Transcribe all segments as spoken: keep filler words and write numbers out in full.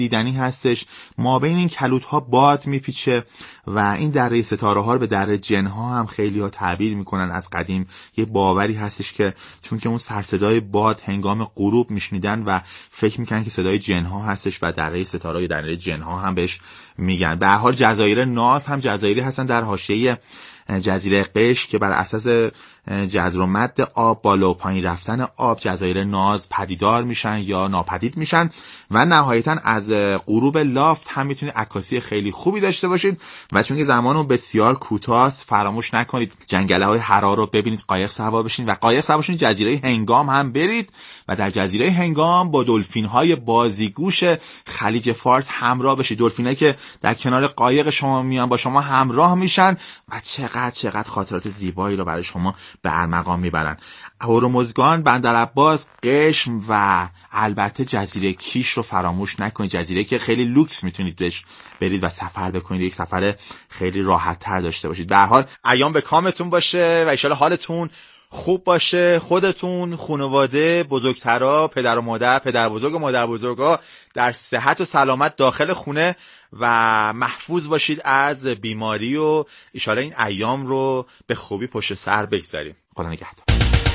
دیدنی هستش. ما بین این کلوت‌ها باد میپیچه و این دره ستاره ها رو به دره جن‌ها هم خیلی‌ها تعبیر میکنن. از قدیم یه باوری هستش که چون که اون سرصدای باد هنگام غروب میشنیدن و فکر میکنن که صدای جن‌ها هستش و دره ستاره یا دره جن‌ها هم بهش میگن. به هر حال جزایر ناز هم جزایری هستن در حاشیه جزیره قشم که بر اساس جزر و مد آب، بالا و پایین رفتن آب، جزایر ناز پدیدار میشن یا ناپدید میشن و نهایتا از غروب لافت هم میتونید عکاسی خیلی خوبی داشته باشید. و چون که زمانو بسیار کوتاه فراموش نکنید جنگله های حرا رو ببینید، قایق سوار بشین و قایق سوار بشین جزیره هنگام هم برید و در جزیره هنگام با دلفین های بازیگوش خلیج فارس همراه بشید. دلفینایی که در کنار قایق شما میان با شما همراه میشن و چقدر چقدر خاطرات زیبایی رو برای شما به ارمغان میبرن. هرمزگان، بندرعباس، قشم و البته جزیره کیش رو فراموش نکنید. جزیره که خیلی لوکس میتونید بهش برید و سفر بکنید، یک سفر خیلی راحت تر داشته باشید. به هر حال ایام به کامتون باشه و ان شاءالله حالتون خوب باشه. خودتون، خانواده، بزرگترا، پدر و مادر، پدر بزرگ و مادر بزرگا در صحت و سلامت داخل خونه و محفوظ باشید از بیماری و ان شاءالله این ایام رو به خوبی پشت سر بگذاریم. خدا نگهدار.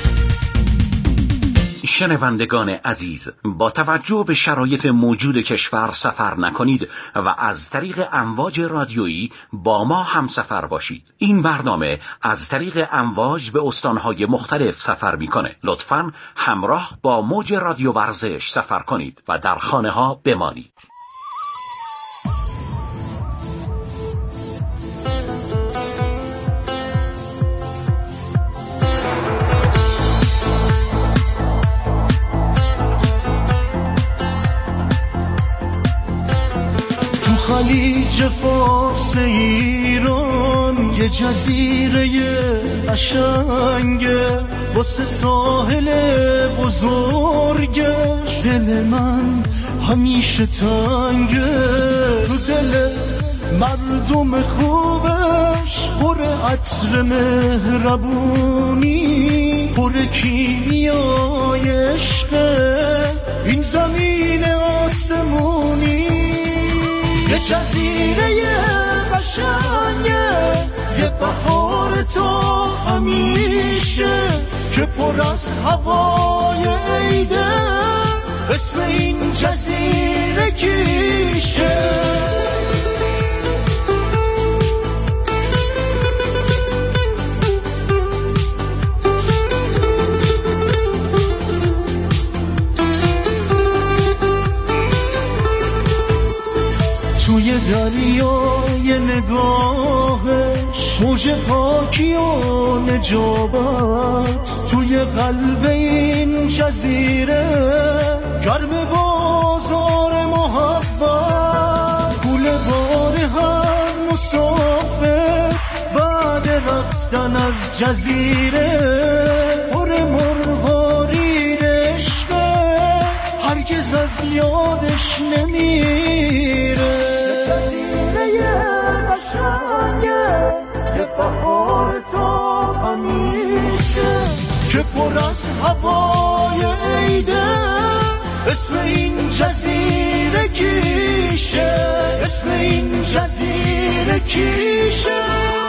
شنوندگان عزیز، با توجه به شرایط موجود کشور سفر نکنید و از طریق امواج رادیویی با ما همسفر باشید. این برنامه از طریق امواج به استانهای مختلف سفر میکنه. لطفاً همراه با موج رادیو ورزش سفر کنید و در خانه ها بمانید. خلیج فارس ایران یه جزیره قشنگه، واسه ساحل بزرگش دل من همیشه تنگه. تو دل مردم خوبش پر عطر مهربونی، پر کیمیای عشقه این زمین آسمونی. یه جزیره قشنگه، یه بهار تا همیشه که پر از هوای عیده، اسم این جزیره کیشه. توی دریای نگاهش موج پاکی و نجابت، توی قلب این جزیره گرم بازار محبت. پول بار هر مسافر بعد رفتن از جزیره پر مروارید عشقه، هرگز از یادش نمیره. یه بهار تا همیشه که پر از هوای عیده، اسم این جزیره کیشه، اسم این جزیره کیشه.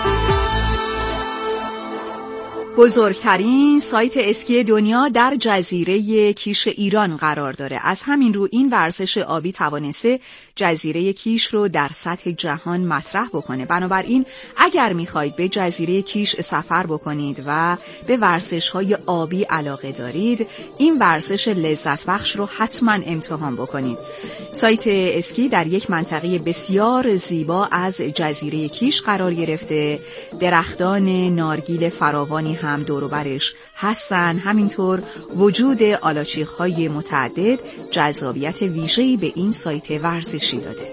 بزرگترین سایت اسکی دنیا در جزیره کیش ایران قرار داره. از همین رو این ورزش آبی توانسته جزیره کیش رو در سطح جهان مطرح بکنه. بنابراین اگر میخواید به جزیره کیش سفر بکنید و به ورزش‌های آبی علاقه دارید، این ورزش لذت بخش رو حتما امتحان بکنید. سایت اسکی در یک منطقه بسیار زیبا از جزیره کیش قرار گرفته. درختان نارگیل فراوانی هم دور و برش هستن. همینطور وجود آلاچیق‌های متعدد جذابیت ویژه‌ای به این سایت ورزشی داده.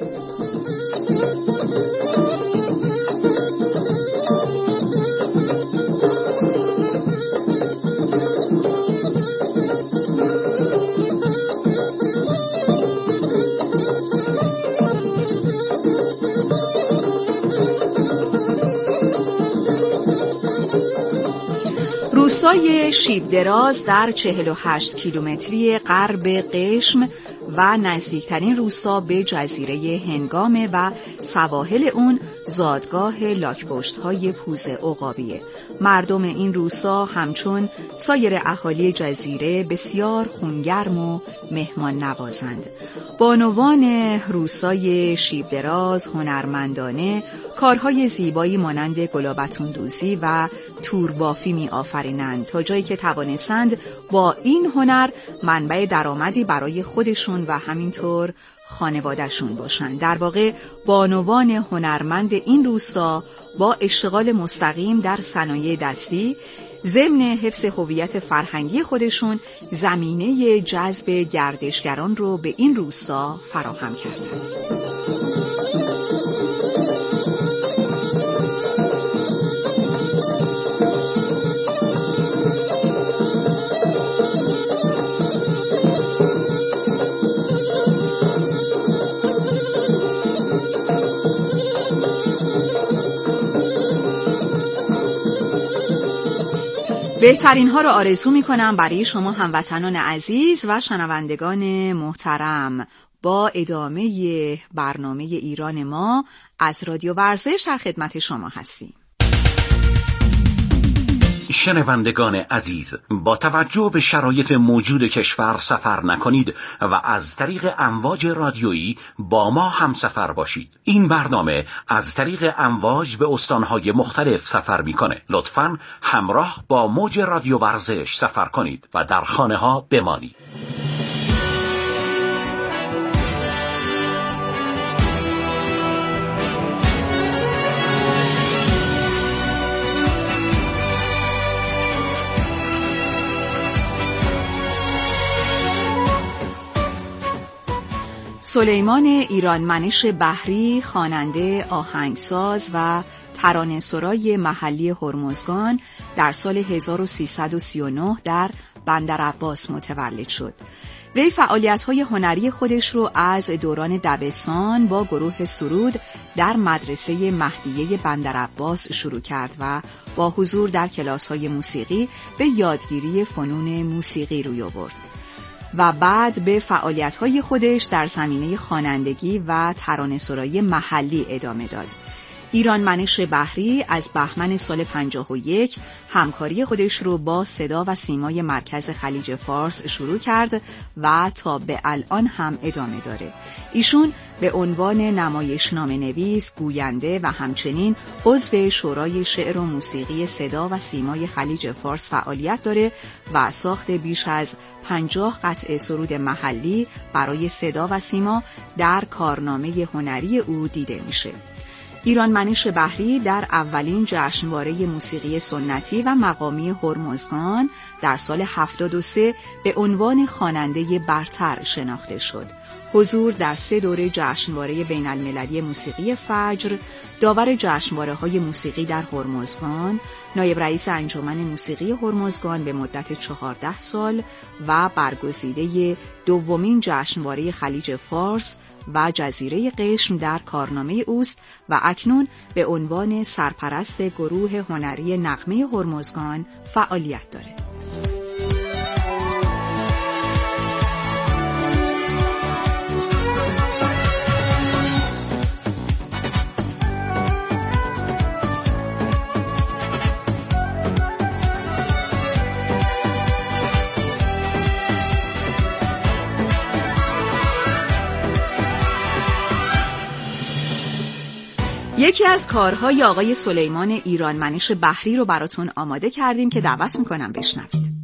روستای شیب دراز در چهل و هشت کیلومتری غرب قشم و نزدیکترین روستا به جزیره هنگامه و سواحل اون زادگاه لاک‌پشت‌های پوز عقابیه. مردم این روستا همچون سایر اهالی جزیره بسیار خونگرم و مهمان نوازند. بانوان روستای شیب دراز هنرمندانه کارهای زیبایی مانند گلابتون دوزی و توربافی می آفرینند تا جایی که توانستند با این هنر منبع درآمدی برای خودشون و همینطور خانواده‌شون باشند. در واقع بانوان هنرمند این روستا با اشتغال مستقیم در صنایع دستی ضمن حفظ هویت فرهنگی خودشون زمینه جذب گردشگران رو به این روستا فراهم کردند. بهترین ها رو آرزو می کنم برای شما هموطنان عزیز و شنوندگان محترم. با ادامه برنامه ایران ما از رادیو ورزش در خدمت شما هستیم. شنوندگان عزیز، با توجه به شرایط موجود کشور سفر نکنید و از طریق امواج رادیویی با ما همسفر باشید. این برنامه از طریق امواج به استانهای مختلف سفر میکنه. لطفاً همراه با موج رادیو ورزش سفر کنید و در خانه ها بمانید. سلیمان ایرانمنش بحری، خواننده، آهنگساز و ترانه‌سرای محلی هرمزگان در سال هزار و سیصد و سی و نه در بندرعباس متولد شد. وی فعالیت‌های هنری خودش رو از دوران دبستان با گروه سرود در مدرسه مهدیه بندرعباس شروع کرد و با حضور در کلاس‌های موسیقی به یادگیری فنون موسیقی روی آورد و بعد به فعالیت‌های خودش در زمینه خوانندگی و ترانه‌سرایی محلی ادامه داد. ایرانمنش بحری از بهمن سال پنجاه و یک همکاری خودش رو با صدا و سیمای مرکز خلیج فارس شروع کرد و تا به الان هم ادامه داره. ایشون به عنوان نمایشنامه نویس، گوینده و همچنین عضو شورای شعر و موسیقی صدا و سیمای خلیج فارس فعالیت داره و ساخت بیش از پنجاه قطعه سرود محلی برای صدا و سیما در کارنامه هنری او دیده میشه. ایرانمنش بحری در اولین جشنواره موسیقی سنتی و مقامی هرمزگان در سال هفتاد و سه به عنوان خواننده برتر شناخته شد. حضور در سه دوره جشنواره بین المللی موسیقی فجر، داور جشنواره‌های موسیقی در هرمزگان، نایب رئیس انجمن موسیقی هرمزگان به مدت چهارده سال و برگزیده دومین جشنواره خلیج فارس و جزیره قشم در کارنامه اوست و اکنون به عنوان سرپرست گروه هنری نغمه هرمزگان فعالیت داره. یکی از کارهای آقای سلیمان ایرانمنش بحری رو براتون آماده کردیم که دعوت میکنم بشنوید.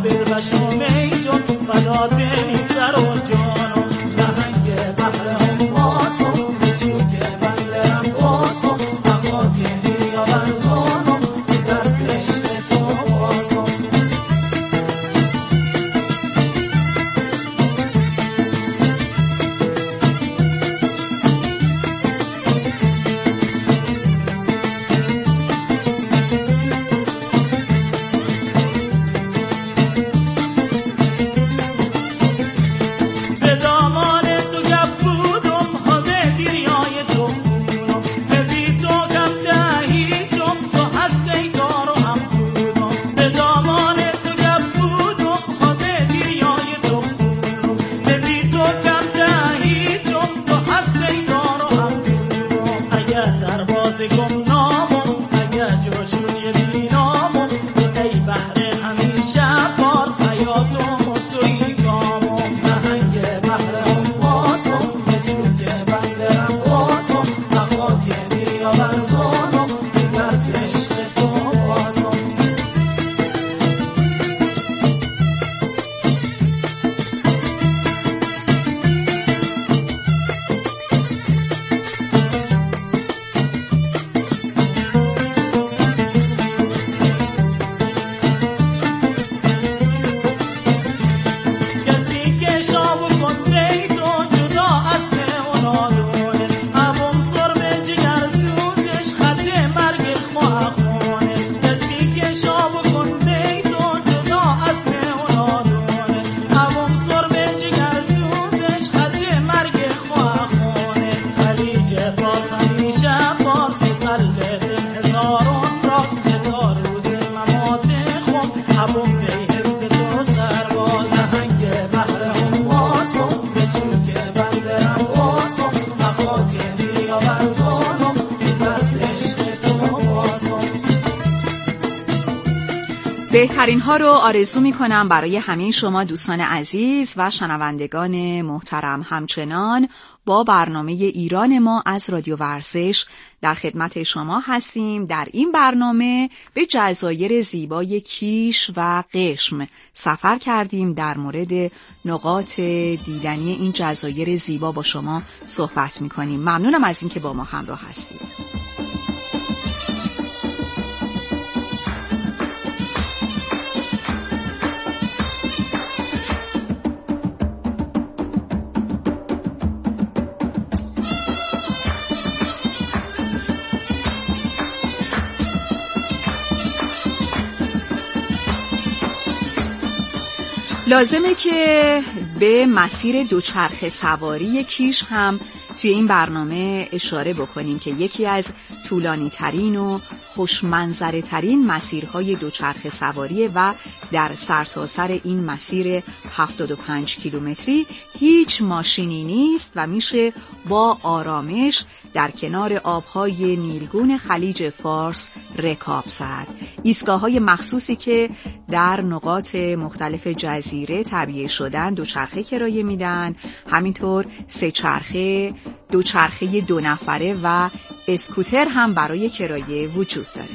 بهترین ها رو آرزو می کنم برای همه شما دوستان عزیز و شنوندگان محترم. همچنان با برنامه ایران ما از رادیو ورزش در خدمت شما هستیم. در این برنامه به جزایر زیبای کیش و قشم سفر کردیم. در مورد نقاط دیدنی این جزایر زیبا با شما صحبت می کنیم. ممنونم از اینکه با ما همراه هستید. لازمه که به مسیر دوچرخه سواری کیش هم توی این برنامه اشاره بکنیم که یکی از طولانی ترین و خوشمنظره ترین مسیرهای دوچرخه سواریه و در سرتاسر این مسیر هفتاد و پنج کیلومتری هیچ ماشینی نیست و میشه با آرامش در کنار آبهای نیلگون خلیج فارس رکاب زد. ایستگاه‌های مخصوصی که در نقاط مختلف جزیره تعبیه شدن دوچرخه کرایه میدن، همینطور سه چرخه، دوچرخه دو نفره و اسکوتر هم برای کرایه وجود داره.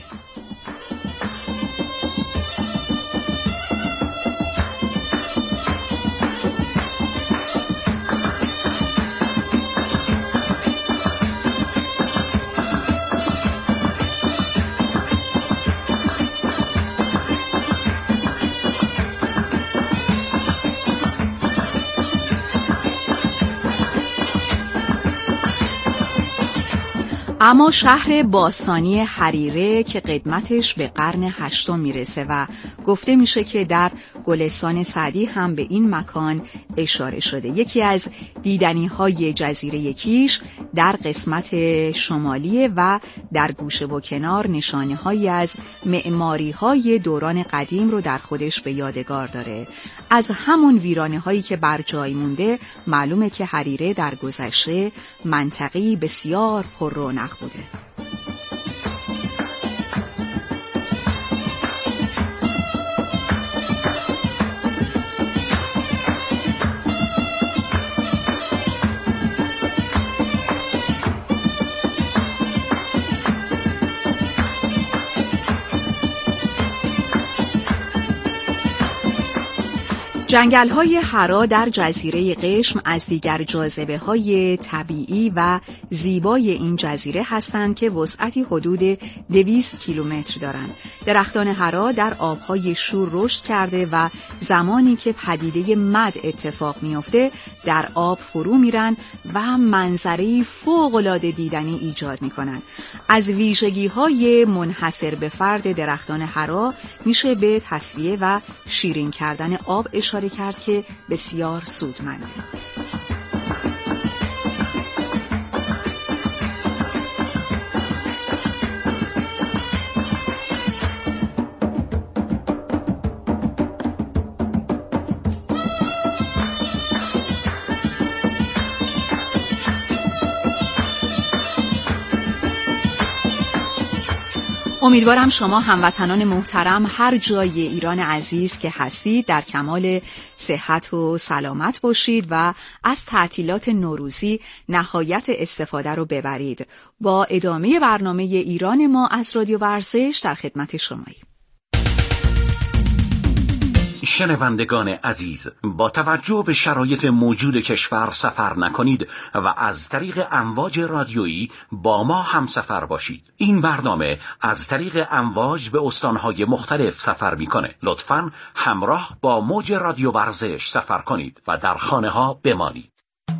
اما شهر باستانی حریره که قدمتش به قرن هشتم میرسه و گفته میشه که در گلستان سعدی هم به این مکان اشاره شده. یکی از دیدنی های جزیره کیش در قسمت شمالی و در گوشه و کنار نشانه هایی از معماری های دوران قدیم رو در خودش به یادگار داره. از همون ویرانه هایی که بر جای مونده معلومه که حریره در گذشته منطقه‌ای بسیار پر رونق بوده. جنگل‌های حرا در جزیره قشم از دیگر جاذبه‌های طبیعی و زیبای این جزیره هستند که وسعتی حدود دویست کیلومتر دارند. درختان حرا در آب‌های شور رشد کرده و زمانی که پدیده مد اتفاق می‌افته در آب فرو میرن و منظره‌ای فوق‌العاده دیدنی ایجاد می‌کنند. از ویژگی‌های منحصر به فرد درختان حرا میشه به تسویه و شیرین کردن آب اشاره کرد که بسیار سودمنده. امیدوارم شما هموطنان محترم هر جای ایران عزیز که هستید در کمال صحت و سلامت باشید و از تعطیلات نوروزی نهایت استفاده رو ببرید. با ادامه برنامه ایران ما از رادیو ورزش در خدمت شماییم. شنوندگان عزیز، با توجه به شرایط موجود کشور سفر نکنید و از طریق امواج رادیویی با ما همسفر باشید. این برنامه از طریق امواج به استانهای مختلف سفر میکنه. لطفاً همراه با موج رادیو ورزش سفر کنید و در خانه ها بمانید.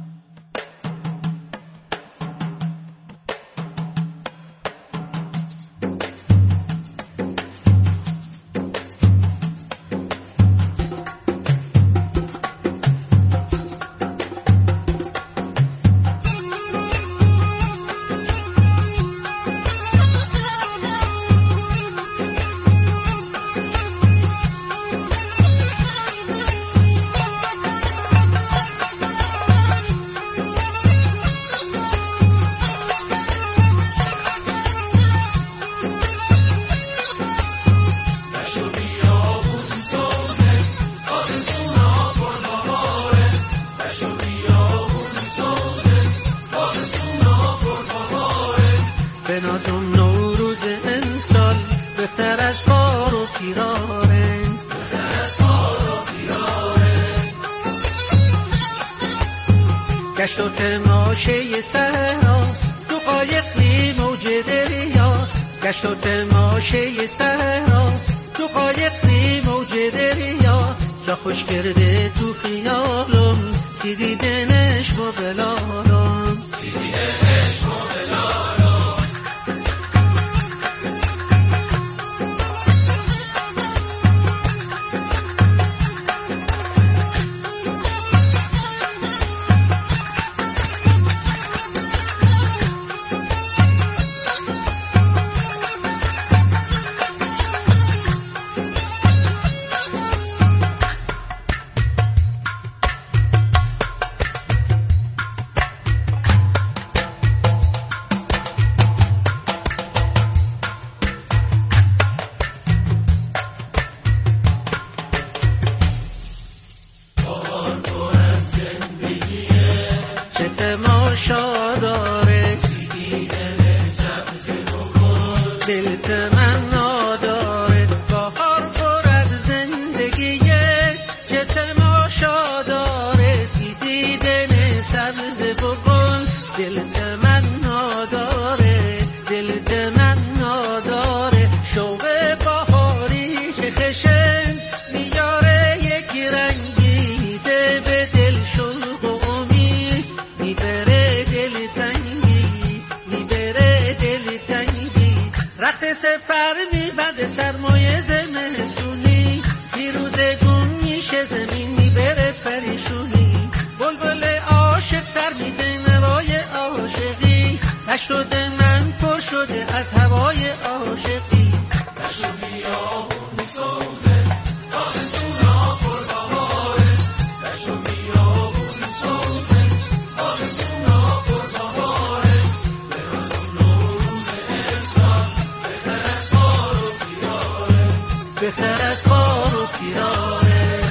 گشت و تماشه سهرا تو قایقی موج دریا، گشت و تماشه سهرا تو قایقی موج دریا، جا خوش کرده تو خیالم سیدی دنش و بلارم، سیدی دنش و بلارم. سفر میبنده سرمایه زمستونی، پیروز گم میشه زمین میبره پریشونی، بلبل عاشق سر میده نوای عاشقی، نشده من پر شده از هوای عاشقی، نشده بیابون سوزه آرزونا پر بهاره، نشده بیابون سوزه آرزونا پر بهاره، برادم نوروز احسان بهتر از خار و پیراره.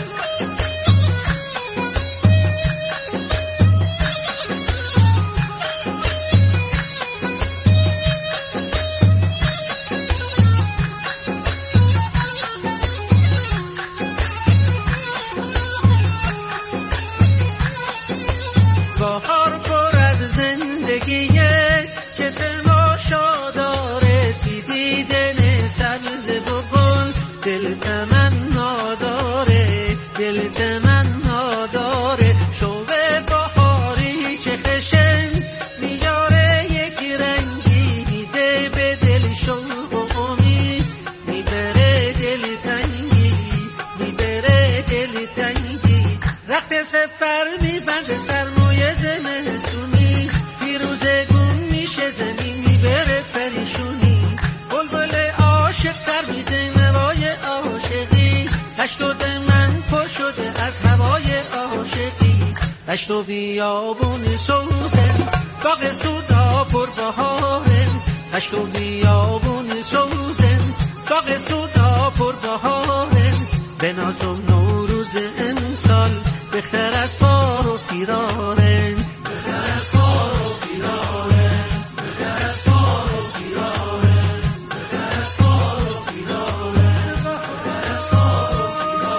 زندگیه که تماشا داره، سیدی دل سبز بقل دل تمنا داره، دل تمنا داره. شوه بهاری چه خشن میاره یک رنگی، میده به دل شوق و امید، میبره دل تنگی، میبره دل تنگی. رخت سفر میبنده سرمایه زمستونی، پیروزگون میشه زمین میبره پریشونی. بلبل عاشق سر میده نوای عاشقی، هشتاد من پر شده از هوای عاشقی. هشت و بیابون سوزن باغ سودا پر بهارن، هشت و بیابون سوزن باغ سودا پر بهارن. به نازم نوروز امسال بخیر از بار و پیرارن، بخیر از بار و پیرارن، بخیر از بار و پیرارن، بخیر از بار و پیرارن، بخیر از بار و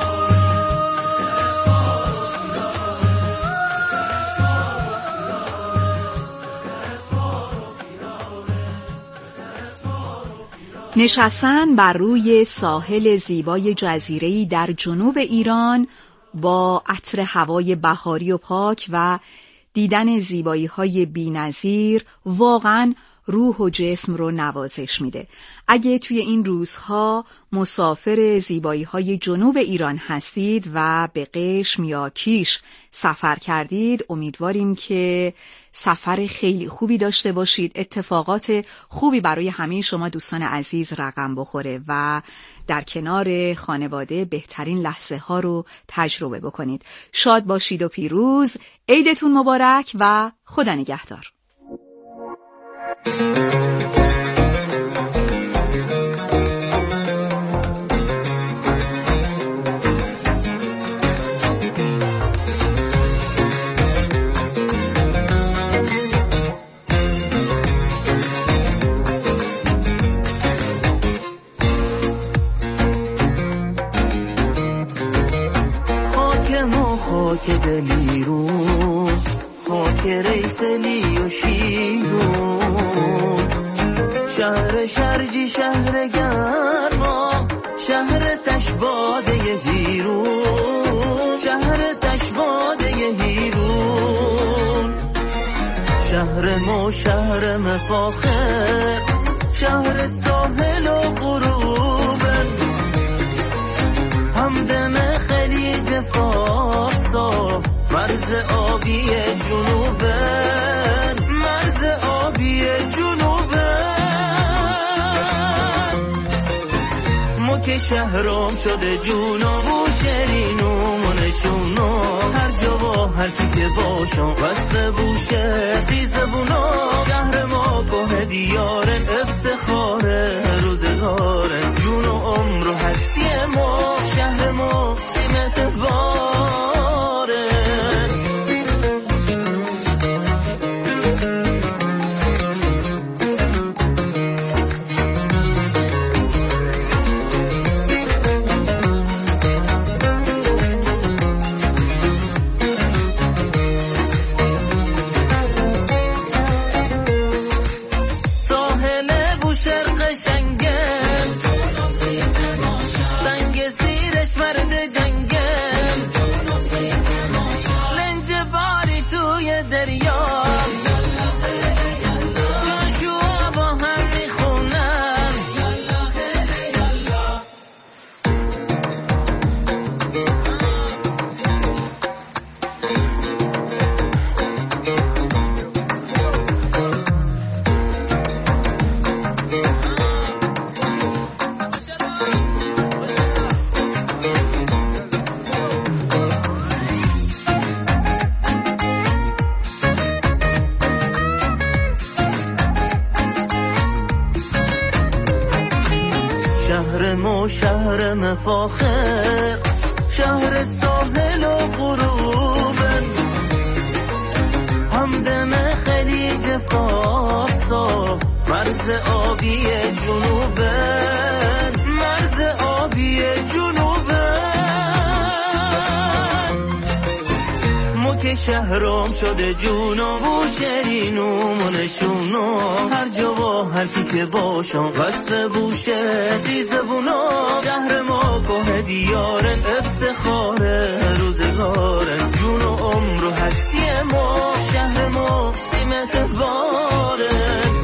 نشستن بر روی ساحل زیبای جزیره‌ای در جنوب ایران با عطر هوای بهاری و پاک و دیدن زیبایی‌های بی‌نظیر واقعاً روح و جسم رو نوازش میده. اگه توی این روزها مسافر زیبایی‌های جنوب ایران هستید و به قشم یا کیش سفر کردید، امیدواریم که سفر خیلی خوبی داشته باشید، اتفاقات خوبی برای همه شما دوستان عزیز رقم بخوره و در کنار خانواده بهترین لحظه ها رو تجربه بکنید. شاد باشید و پیروز. عیدتون مبارک و خدا نگهدار. خاک دلیرون، خاک ریسلی و شیرون، شهر شرجی شهر گرما، شهر تشباده هیرون، شهر تشباده هیرون. شهر ما شهر مفاخر، شهر ساحل و غروبن، همدم خلیج فارسا، مرز آبی جنوبن، مرز آبی جنوبن. ما که شهرام شده جونم و شرینم و نشونم، هر جا با هر کی که باشم وصل بوشه بی زبونم. شهر ما که دیارن افتخاره روزگارن، جون و عمر و هستی ما، شهر ما سیمت بارن. ساحل بوشهر قشنگم، سنگ سیرش مرد جنگم، لنج باری توی دریا، جاشوا با هم میخونن. شهر ما شهر مفاخر، شهر ساحل و غروبن، همدم خلیج فارسا، مرز آبی جنوبن، مرز آبی جنوبن. ما که که شهرام شده جون و بوشرینوم و نشونو هر جا با هر کی که باشم وصل بوشه دیزبونو شهر ما که دیارن افتخاره روزگارن جون و عمر و هستی ما شهر ما سیمت باره.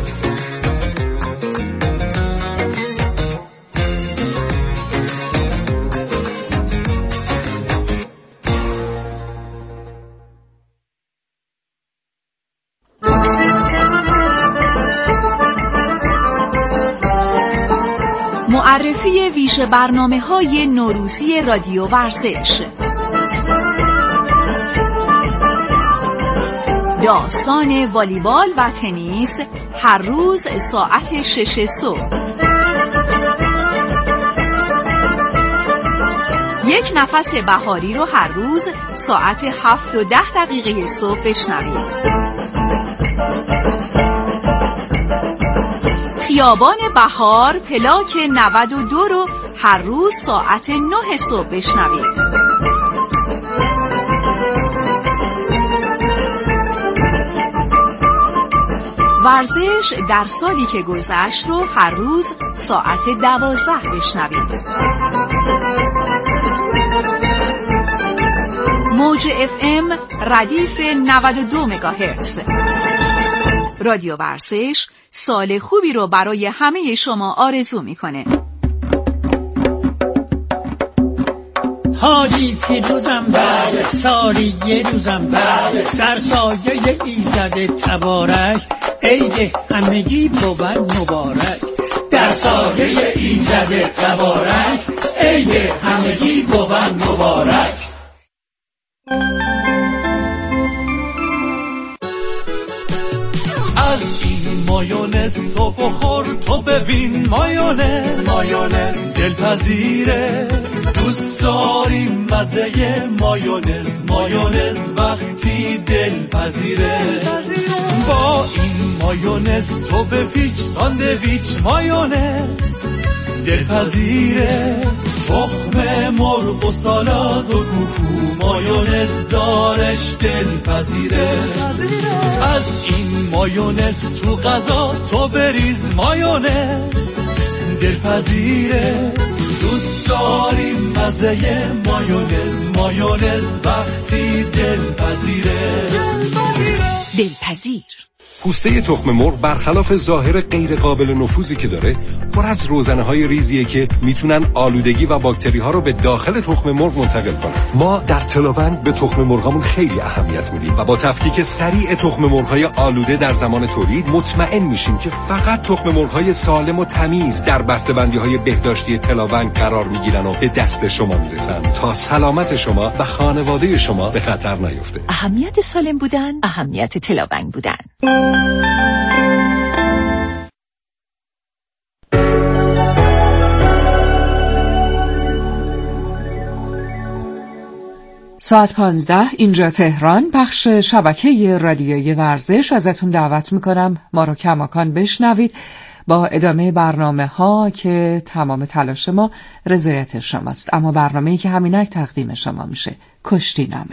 معرفی ویژه برنامه‌های نوروزی رادیو ورزش. داستان والیبال و تنیس هر روز ساعت شش صبح. یک نفس بهاری رو هر روز ساعت هفت و ده دقیقه صبح بشنوید. خیابان بهار پلاک نود و دو رو هر روز ساعت نه صبح بشنوید. ورزش در سالی که گذشت رو هر روز ساعت دوازده بشنوید. موج اف ام ردیف نود و دو مگاهرتز. رادیو ورزش سال خوبی رو برای همه شما آرزو میکنه. حاجی فیروزم بله سالی یه روزم بله در سایه ایزد تبارک عید همگی بود مبارک در سایه ایزد تبارک عید همگی بود مبارک. از این مایونز تو بخور تو ببین مایونز مایونز دلپذیره دوست داریم مزه مایونز مایونز وقتی دلپذیره با این مایونز تو بپیچ ساندویچ مایونز دلپذیره تخم مرغ و سالاد و کوکو مایونز دارش دلپذیره از این مایونز تو غذا تو بریز مایونز دلپذیره دوست داریم مزه مایونز مایونز وقتی دلپذیره دلپذیر. پوسته تخم مرغ برخلاف ظاهر غیر قابل نفوذی که داره پر از روزنه‌های ریزیه که میتونن آلودگی و باکتری‌ها رو به داخل تخم مرغ منتقل کنن. ما در تلاوند به تخم مرغامون خیلی اهمیت میدیم و با تفکیک سریع تخم مرغ‌های آلوده در زمان تولید مطمئن میشیم که فقط تخم مرغ‌های سالم و تمیز در بسته‌بندی‌های بهداشتی تلاوند قرار میگیرن و به دست شما میرسن تا سلامت شما و خانواده شما به خطر نیفته. اهمیت سالم بودن، اهمیت تلاوند بودن. ساعت پانزده اینجا تهران، بخش شبکه رادیویی ورزش. ازتون دعوت میکنم ما رو کماکان بشنوید با ادامه برنامه ها که تمام تلاش ما رضایت شماست، اما برنامه‌ای که همینک تقدیم شما میشه کشتی نامه.